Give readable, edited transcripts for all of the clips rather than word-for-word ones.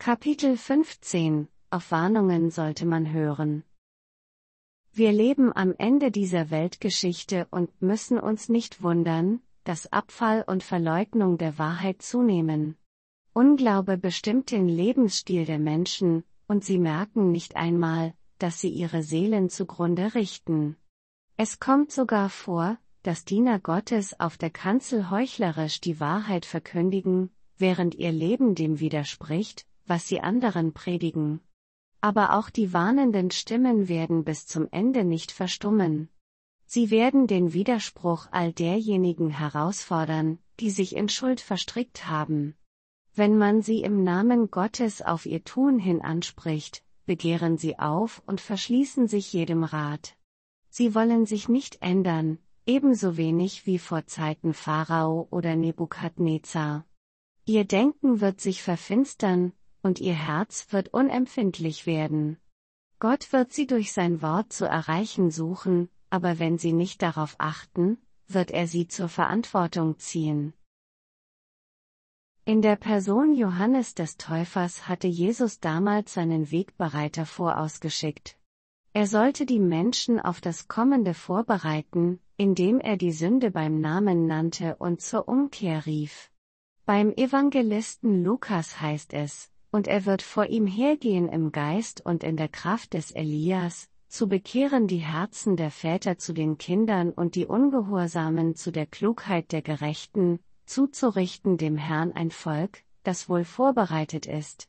Kapitel 15 – Auf Warnungen sollte man hören. Wir leben am Ende dieser Weltgeschichte und müssen uns nicht wundern, dass Abfall und Verleugnung der Wahrheit zunehmen. Unglaube bestimmt den Lebensstil der Menschen, und sie merken nicht einmal, dass sie ihre Seelen zugrunde richten. Es kommt sogar vor, dass Diener Gottes auf der Kanzel heuchlerisch die Wahrheit verkündigen, während ihr Leben dem widerspricht, was sie anderen predigen. Aber auch die warnenden Stimmen werden bis zum Ende nicht verstummen. Sie werden den Widerspruch all derjenigen herausfordern, die sich in Schuld verstrickt haben. Wenn man sie im Namen Gottes auf ihr Tun hin anspricht, begehren sie auf und verschließen sich jedem Rat. Sie wollen sich nicht ändern, ebenso wenig wie vor Zeiten Pharao oder Nebukadnezar. Ihr Denken wird sich verfinstern, und ihr Herz wird unempfindlich werden. Gott wird sie durch sein Wort zu erreichen suchen, aber wenn sie nicht darauf achten, wird er sie zur Verantwortung ziehen. In der Person Johannes des Täufers hatte Jesus damals seinen Wegbereiter vorausgeschickt. Er sollte die Menschen auf das Kommende vorbereiten, indem er die Sünde beim Namen nannte und zur Umkehr rief. Beim Evangelisten Lukas heißt es: Und er wird vor ihm hergehen im Geist und in der Kraft des Elias, zu bekehren die Herzen der Väter zu den Kindern und die Ungehorsamen zu der Klugheit der Gerechten, zuzurichten dem Herrn ein Volk, das wohl vorbereitet ist.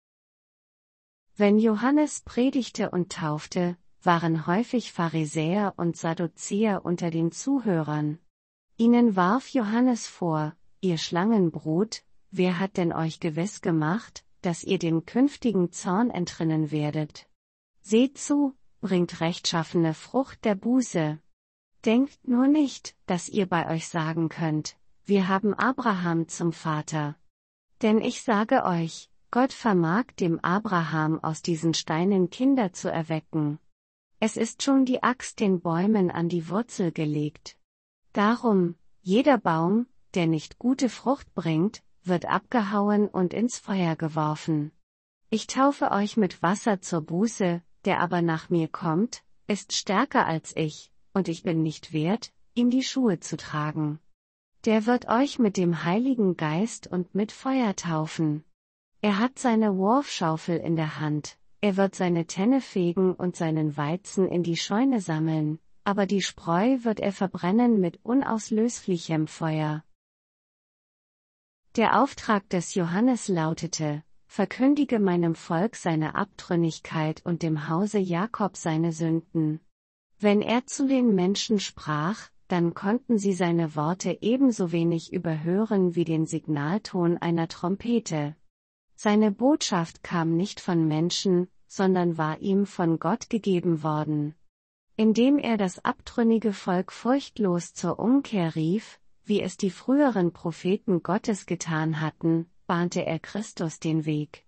Wenn Johannes predigte und taufte, waren häufig Pharisäer und Sadduzäer unter den Zuhörern. Ihnen warf Johannes vor: Ihr Schlangenbrut, wer hat denn euch gewiss gemacht, dass ihr dem künftigen Zorn entrinnen werdet? Seht zu, bringt rechtschaffene Frucht der Buße. Denkt nur nicht, dass ihr bei euch sagen könnt: Wir haben Abraham zum Vater. Denn ich sage euch, Gott vermag dem Abraham aus diesen Steinen Kinder zu erwecken. Es ist schon die Axt den Bäumen an die Wurzel gelegt. Darum, jeder Baum, der nicht gute Frucht bringt, wird abgehauen und ins Feuer geworfen. Ich taufe euch mit Wasser zur Buße, der aber nach mir kommt, ist stärker als ich, und ich bin nicht wert, ihm die Schuhe zu tragen. Der wird euch mit dem Heiligen Geist und mit Feuer taufen. Er hat seine Wurfschaufel in der Hand, er wird seine Tenne fegen und seinen Weizen in die Scheune sammeln, aber die Spreu wird er verbrennen mit unauslöslichem Feuer. Der Auftrag des Johannes lautete: Verkündige meinem Volk seine Abtrünnigkeit und dem Hause Jakob seine Sünden. Wenn er zu den Menschen sprach, dann konnten sie seine Worte ebenso wenig überhören wie den Signalton einer Trompete. Seine Botschaft kam nicht von Menschen, sondern war ihm von Gott gegeben worden. Indem er das abtrünnige Volk furchtlos zur Umkehr rief, wie es die früheren Propheten Gottes getan hatten, bahnte er Christus den Weg.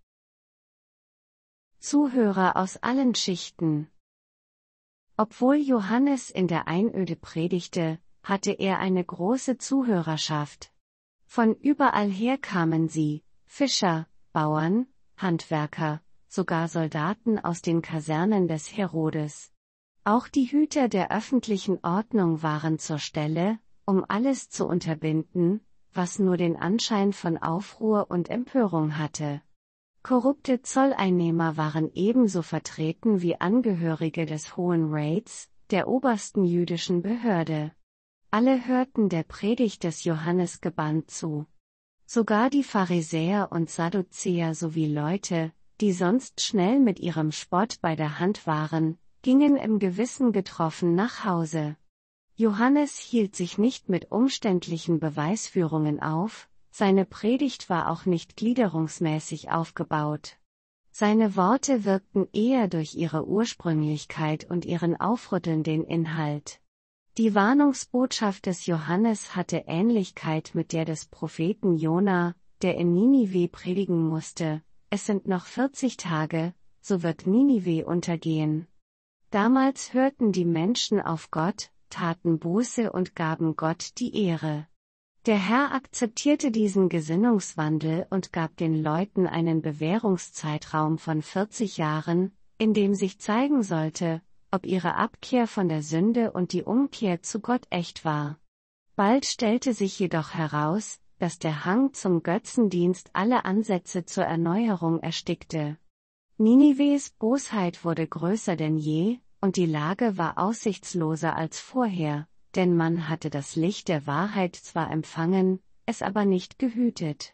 Zuhörer aus allen Schichten. Obwohl Johannes in der Einöde predigte, hatte er eine große Zuhörerschaft. Von überall her kamen sie: Fischer, Bauern, Handwerker, sogar Soldaten aus den Kasernen des Herodes. Auch die Hüter der öffentlichen Ordnung waren zur Stelle, um alles zu unterbinden, was nur den Anschein von Aufruhr und Empörung hatte. Korrupte Zolleinnehmer waren ebenso vertreten wie Angehörige des Hohen Rats, der obersten jüdischen Behörde. Alle hörten der Predigt des Johannes gebannt zu. Sogar die Pharisäer und Sadduzäer sowie Leute, die sonst schnell mit ihrem Spott bei der Hand waren, gingen im Gewissen getroffen nach Hause. Johannes hielt sich nicht mit umständlichen Beweisführungen auf, seine Predigt war auch nicht gliederungsmäßig aufgebaut. Seine Worte wirkten eher durch ihre Ursprünglichkeit und ihren aufrüttelnden Inhalt. Die Warnungsbotschaft des Johannes hatte Ähnlichkeit mit der des Propheten Jona, der in Ninive predigen musste: Es sind noch 40 Tage, so wird Ninive untergehen. Damals hörten die Menschen auf Gott, taten Buße und gaben Gott die Ehre. Der Herr akzeptierte diesen Gesinnungswandel und gab den Leuten einen Bewährungszeitraum von 40 Jahren, in dem sich zeigen sollte, ob ihre Abkehr von der Sünde und die Umkehr zu Gott echt war. Bald stellte sich jedoch heraus, dass der Hang zum Götzendienst alle Ansätze zur Erneuerung erstickte. Ninives Bosheit wurde größer denn je, und die Lage war aussichtsloser als vorher, denn man hatte das Licht der Wahrheit zwar empfangen, es aber nicht gehütet.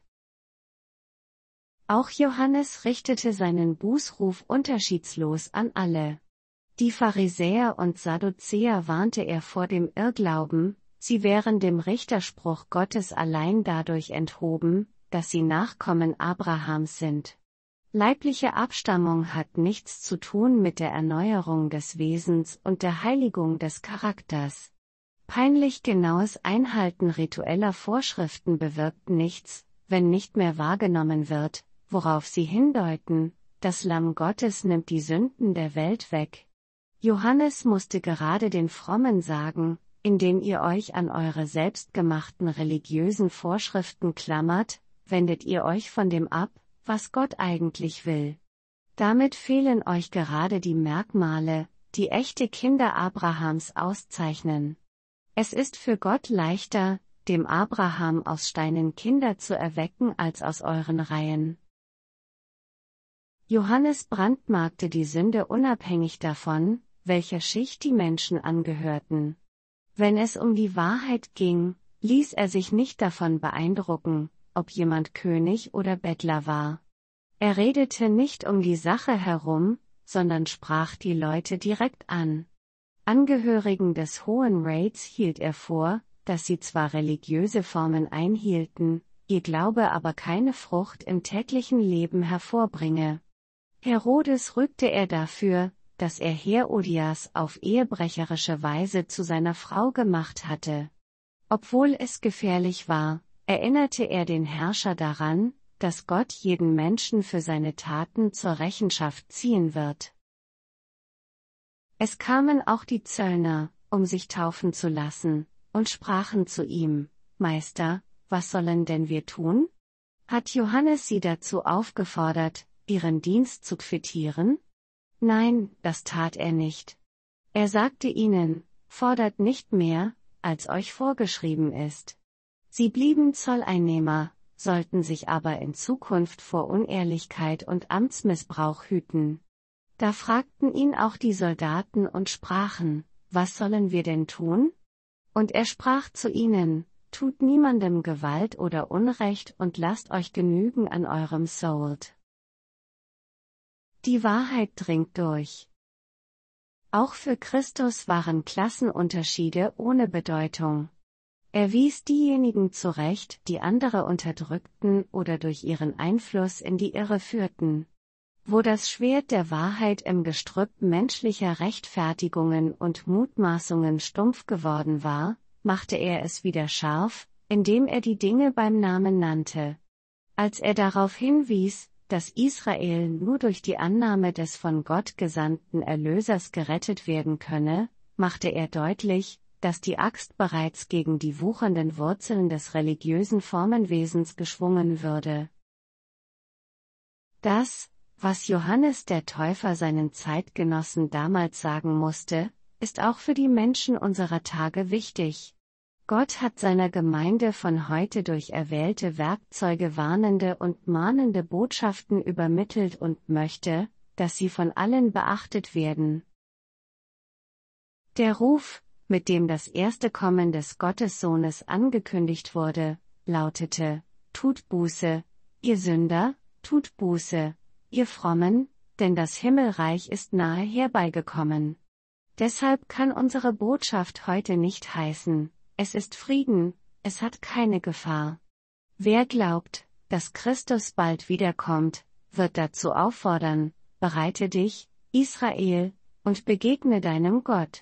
Auch Johannes richtete seinen Bußruf unterschiedslos an alle. Die Pharisäer und Sadduzäer warnte er vor dem Irrglauben, sie wären dem Richterspruch Gottes allein dadurch enthoben, dass sie Nachkommen Abrahams sind. Leibliche Abstammung hat nichts zu tun mit der Erneuerung des Wesens und der Heiligung des Charakters. Peinlich genaues Einhalten ritueller Vorschriften bewirkt nichts, wenn nicht mehr wahrgenommen wird, worauf sie hindeuten: das Lamm Gottes nimmt die Sünden der Welt weg. Johannes musste gerade den Frommen sagen: indem ihr euch an eure selbstgemachten religiösen Vorschriften klammert, wendet ihr euch von dem ab, was Gott eigentlich will. Damit fehlen euch gerade die Merkmale, die echte Kinder Abrahams auszeichnen. Es ist für Gott leichter, dem Abraham aus Steinen Kinder zu erwecken als aus euren Reihen. Johannes brandmarkte die Sünde unabhängig davon, welcher Schicht die Menschen angehörten. Wenn es um die Wahrheit ging, ließ er sich nicht davon beeindrucken, ob jemand König oder Bettler war. Er redete nicht um die Sache herum, sondern sprach die Leute direkt an. Angehörigen des Hohen Rats hielt er vor, dass sie zwar religiöse Formen einhielten, ihr Glaube aber keine Frucht im täglichen Leben hervorbringe. Herodes rügte er dafür, dass er Herodias auf ehebrecherische Weise zu seiner Frau gemacht hatte. Obwohl es gefährlich war, erinnerte er den Herrscher daran, dass Gott jeden Menschen für seine Taten zur Rechenschaft ziehen wird. Es kamen auch die Zöllner, um sich taufen zu lassen, und sprachen zu ihm: Meister, was sollen denn wir tun? Hat Johannes sie dazu aufgefordert, ihren Dienst zu quittieren? Nein, das tat er nicht. Er sagte ihnen: Fordert nicht mehr, als euch vorgeschrieben ist. Sie blieben Zolleinnehmer, sollten sich aber in Zukunft vor Unehrlichkeit und Amtsmissbrauch hüten. Da fragten ihn auch die Soldaten und sprachen: Was sollen wir denn tun? Und er sprach zu ihnen: Tut niemandem Gewalt oder Unrecht und lasst euch genügen an eurem Sold. Die Wahrheit dringt durch. Auch für Christus waren Klassenunterschiede ohne Bedeutung. Er wies diejenigen zurecht, die andere unterdrückten oder durch ihren Einfluss in die Irre führten. Wo das Schwert der Wahrheit im Gestrüpp menschlicher Rechtfertigungen und Mutmaßungen stumpf geworden war, machte er es wieder scharf, indem er die Dinge beim Namen nannte. Als er darauf hinwies, dass Israel nur durch die Annahme des von Gott gesandten Erlösers gerettet werden könne, machte er deutlich, dass die Axt bereits gegen die wuchernden Wurzeln des religiösen Formenwesens geschwungen würde. Das, was Johannes der Täufer seinen Zeitgenossen damals sagen musste, ist auch für die Menschen unserer Tage wichtig. Gott hat seiner Gemeinde von heute durch erwählte Werkzeuge warnende und mahnende Botschaften übermittelt und möchte, dass sie von allen beachtet werden. Der Ruf, mit dem das erste Kommen des Gottessohnes angekündigt wurde, lautete: Tut Buße, ihr Sünder, tut Buße, ihr Frommen, denn das Himmelreich ist nahe herbeigekommen. Deshalb kann unsere Botschaft heute nicht heißen: Es ist Frieden, es hat keine Gefahr. Wer glaubt, dass Christus bald wiederkommt, wird dazu auffordern: Bereite dich, Israel, und begegne deinem Gott.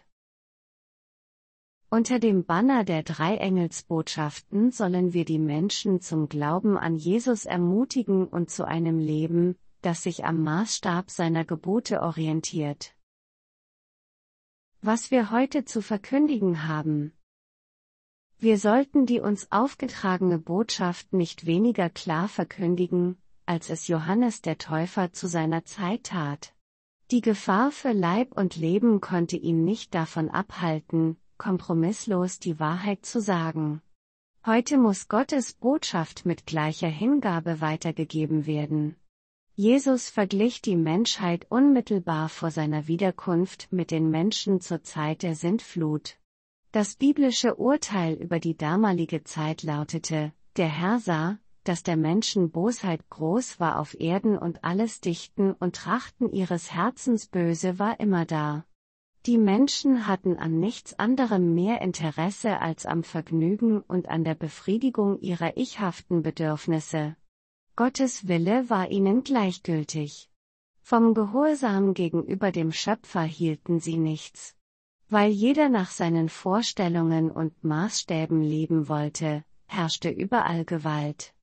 Unter dem Banner der 3 Engelsbotschaften sollen wir die Menschen zum Glauben an Jesus ermutigen und zu einem Leben, das sich am Maßstab seiner Gebote orientiert. Was wir heute zu verkündigen haben. Wir sollten die uns aufgetragene Botschaft nicht weniger klar verkündigen, als es Johannes der Täufer zu seiner Zeit tat. Die Gefahr für Leib und Leben konnte ihn nicht davon abhalten, kompromisslos die Wahrheit zu sagen. Heute muss Gottes Botschaft mit gleicher Hingabe weitergegeben werden. Jesus verglich die Menschheit unmittelbar vor seiner Wiederkunft mit den Menschen zur Zeit der Sintflut. Das biblische Urteil über die damalige Zeit lautete: Der Herr sah, dass der Menschen Bosheit groß war auf Erden und alles Dichten und Trachten ihres Herzens böse war immer da. Die Menschen hatten an nichts anderem mehr Interesse als am Vergnügen und an der Befriedigung ihrer ichhaften Bedürfnisse. Gottes Wille war ihnen gleichgültig. Vom Gehorsam gegenüber dem Schöpfer hielten sie nichts. Weil jeder nach seinen Vorstellungen und Maßstäben leben wollte, herrschte überall Gewalt.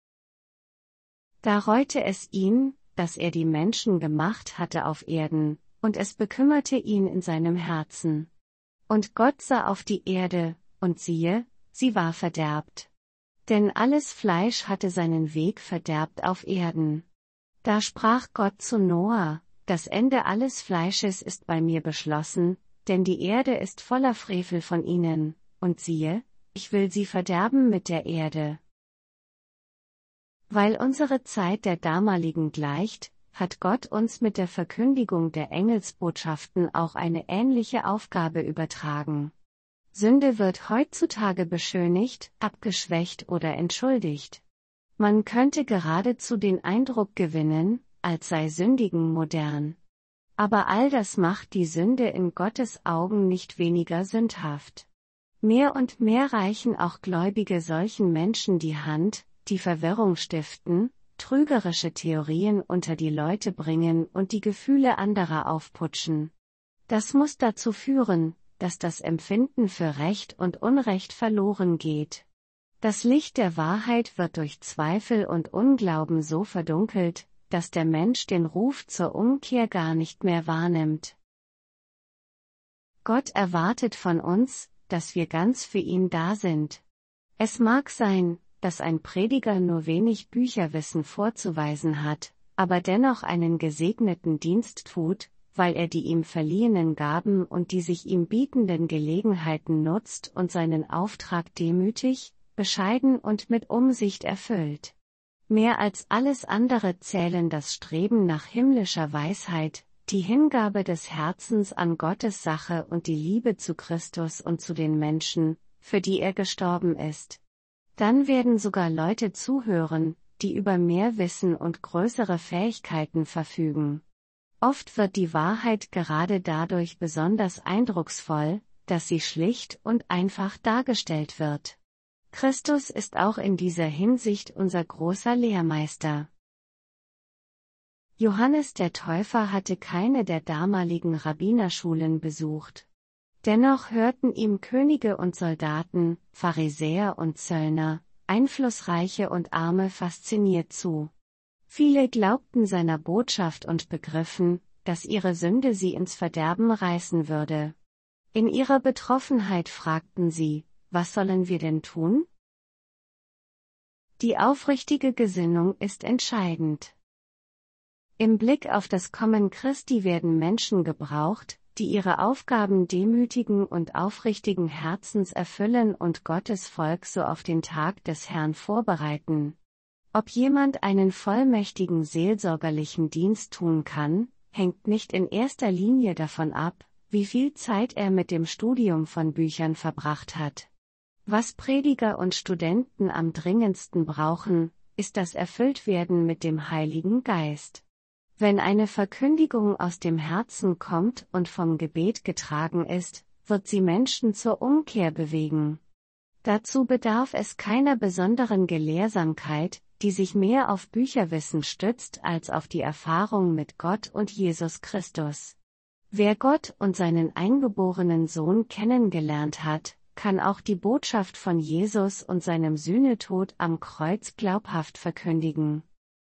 Da reute es ihn, dass er die Menschen gemacht hatte auf Erden, und es bekümmerte ihn in seinem Herzen. Und Gott sah auf die Erde, und siehe, sie war verderbt. Denn alles Fleisch hatte seinen Weg verderbt auf Erden. Da sprach Gott zu Noah: Das Ende alles Fleisches ist bei mir beschlossen, denn die Erde ist voller Frevel von ihnen, und siehe, ich will sie verderben mit der Erde. Weil unsere Zeit der damaligen gleicht, hat Gott uns mit der Verkündigung der Engelsbotschaften auch eine ähnliche Aufgabe übertragen. Sünde wird heutzutage beschönigt, abgeschwächt oder entschuldigt. Man könnte geradezu den Eindruck gewinnen, als sei Sündigen modern. Aber all das macht die Sünde in Gottes Augen nicht weniger sündhaft. Mehr und mehr reichen auch Gläubige solchen Menschen die Hand, die Verwirrung stiften, trügerische Theorien unter die Leute bringen und die Gefühle anderer aufputschen. Das muss dazu führen, dass das Empfinden für Recht und Unrecht verloren geht. Das Licht der Wahrheit wird durch Zweifel und Unglauben so verdunkelt, dass der Mensch den Ruf zur Umkehr gar nicht mehr wahrnimmt. Gott erwartet von uns, dass wir ganz für ihn da sind. Es mag sein, dass ein Prediger nur wenig Bücherwissen vorzuweisen hat, aber dennoch einen gesegneten Dienst tut, weil er die ihm verliehenen Gaben und die sich ihm bietenden Gelegenheiten nutzt und seinen Auftrag demütig, bescheiden und mit Umsicht erfüllt. Mehr als alles andere zählen das Streben nach himmlischer Weisheit, die Hingabe des Herzens an Gottes Sache und die Liebe zu Christus und zu den Menschen, für die er gestorben ist. Dann werden sogar Leute zuhören, die über mehr Wissen und größere Fähigkeiten verfügen. Oft wird die Wahrheit gerade dadurch besonders eindrucksvoll, dass sie schlicht und einfach dargestellt wird. Christus ist auch in dieser Hinsicht unser großer Lehrmeister. Johannes der Täufer hatte keine der damaligen Rabbinerschulen besucht. Dennoch hörten ihm Könige und Soldaten, Pharisäer und Zöllner, Einflussreiche und Arme fasziniert zu. Viele glaubten seiner Botschaft und begriffen, dass ihre Sünde sie ins Verderben reißen würde. In ihrer Betroffenheit fragten sie: Was sollen wir denn tun? Die aufrichtige Gesinnung ist entscheidend. Im Blick auf das Kommen Christi werden Menschen gebraucht, die ihre Aufgaben demütigen und aufrichtigen Herzens erfüllen und Gottes Volk so auf den Tag des Herrn vorbereiten. Ob jemand einen vollmächtigen seelsorgerlichen Dienst tun kann, hängt nicht in erster Linie davon ab, wie viel Zeit er mit dem Studium von Büchern verbracht hat. Was Prediger und Studenten am dringendsten brauchen, ist das Erfülltwerden mit dem Heiligen Geist. Wenn eine Verkündigung aus dem Herzen kommt und vom Gebet getragen ist, wird sie Menschen zur Umkehr bewegen. Dazu bedarf es keiner besonderen Gelehrsamkeit, die sich mehr auf Bücherwissen stützt als auf die Erfahrung mit Gott und Jesus Christus. Wer Gott und seinen eingeborenen Sohn kennengelernt hat, kann auch die Botschaft von Jesus und seinem Sühnetod am Kreuz glaubhaft verkündigen.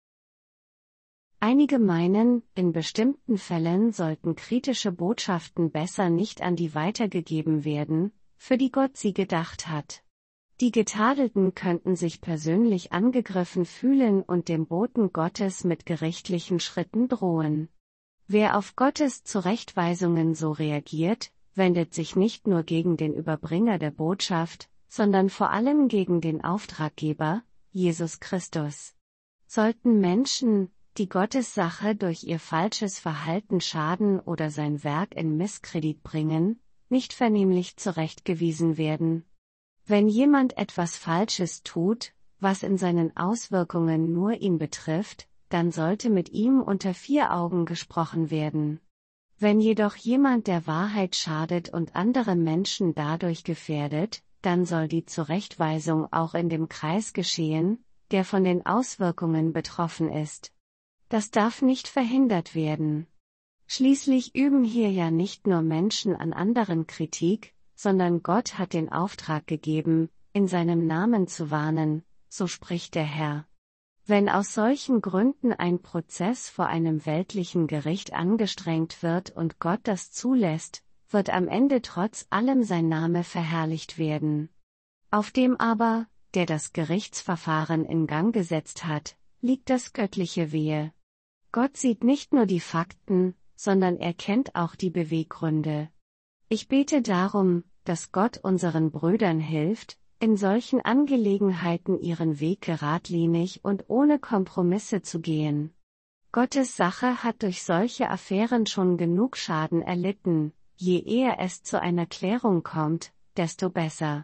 Einige meinen, in bestimmten Fällen sollten kritische Botschaften besser nicht an die weitergegeben werden, für die Gott sie gedacht hat. Die Getadelten könnten sich persönlich angegriffen fühlen und dem Boten Gottes mit gerichtlichen Schritten drohen. Wer auf Gottes Zurechtweisungen so reagiert, wendet sich nicht nur gegen den Überbringer der Botschaft, sondern vor allem gegen den Auftraggeber, Jesus Christus. Sollten Menschen, die Gottes Sache durch ihr falsches Verhalten schaden oder sein Werk in Misskredit bringen, nicht vernehmlich zurechtgewiesen werden. Wenn jemand etwas Falsches tut, was in seinen Auswirkungen nur ihn betrifft, dann sollte mit ihm unter 4 Augen gesprochen werden. Wenn jedoch jemand der Wahrheit schadet und andere Menschen dadurch gefährdet, dann soll die Zurechtweisung auch in dem Kreis geschehen, der von den Auswirkungen betroffen ist. Das darf nicht verhindert werden. Schließlich üben hier ja nicht nur Menschen an anderen Kritik, sondern Gott hat den Auftrag gegeben, in seinem Namen zu warnen, so spricht der Herr. Wenn aus solchen Gründen ein Prozess vor einem weltlichen Gericht angestrengt wird und Gott das zulässt, wird am Ende trotz allem sein Name verherrlicht werden. Auf dem aber, der das Gerichtsverfahren in Gang gesetzt hat, liegt das göttliche Wehe. Gott sieht nicht nur die Fakten, sondern er kennt auch die Beweggründe. Ich bete darum, dass Gott unseren Brüdern hilft, in solchen Angelegenheiten ihren Weg geradlinig und ohne Kompromisse zu gehen. Gottes Sache hat durch solche Affären schon genug Schaden erlitten, je eher es zu einer Klärung kommt, desto besser.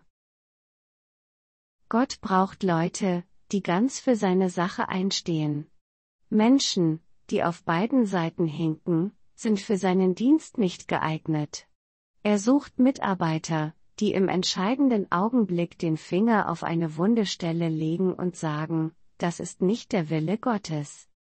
Gott braucht Leute, die ganz für seine Sache einstehen. Menschen, die auf beiden Seiten hinken, sind für seinen Dienst nicht geeignet. Er sucht Mitarbeiter, die im entscheidenden Augenblick den Finger auf eine wunde Stelle legen und sagen, das ist nicht der Wille Gottes.